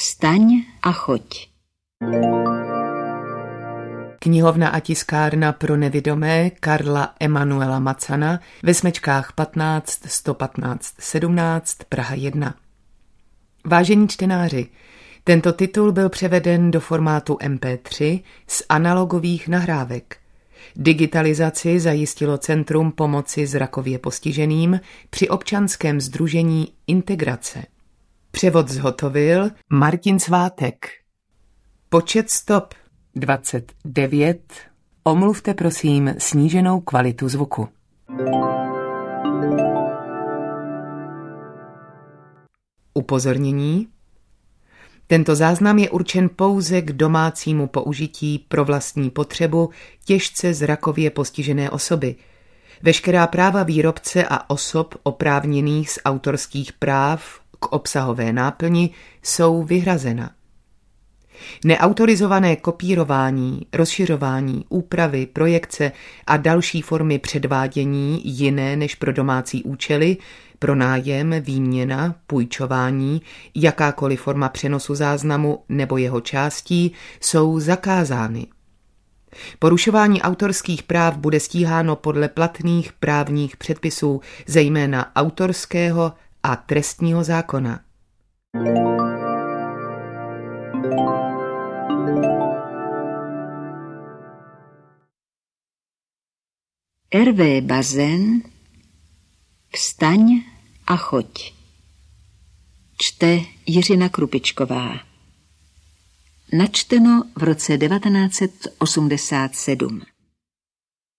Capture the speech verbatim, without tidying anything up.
Vstaň a choď. Knihovna a tiskárna pro nevidomé Karla Emanuela Macana ve smečkách patnáct sto patnáct sedmnáct Praha jedna. Vážení čtenáři, tento titul byl převeden do formátu em pé tři z analogových nahrávek. Digitalizaci zajistilo Centrum pomoci zrakově postiženým při občanském sdružení Integrace. Převod zhotovil Martin Svátek. Počet stop dvacet devět. Omluvte prosím sníženou kvalitu zvuku. Upozornění. Tento záznam je určen pouze k domácímu použití pro vlastní potřebu těžce zrakově postižené osoby. Veškerá práva výrobce a osob oprávněných z autorských práv k obsahové náplni jsou vyhrazena. Neautorizované kopírování, rozšiřování, úpravy, projekce a další formy předvádění jiné než pro domácí účely, pronájem, výměna, půjčování, jakákoliv forma přenosu záznamu nebo jeho částí jsou zakázány. Porušování autorských práv bude stíháno podle platných právních předpisů, zejména autorského a trestního zákona. er vé Bazén. Vstaň a choď. Čte Jiřina Krupičková. Načteno v roce devatenáct set osmdesát sedm.